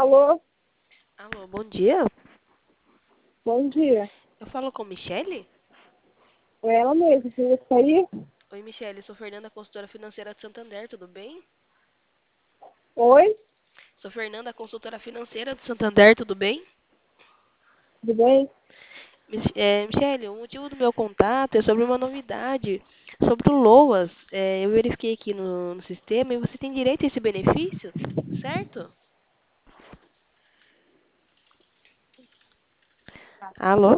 Alô, Alô, bom dia. bom dia. Eu falo com Michele? É ela mesma, você está aí? Oi, Michele, sou Fernanda, consultora financeira de Santander, tudo bem? Oi, Sou Fernanda, consultora financeira de Santander, tudo bem? tudo bem? Michele, o motivo do meu contato é sobre uma novidade, sobre o LOAS. Eu verifiquei aqui no sistema e você tem direito a esse benefício, certo? Alô?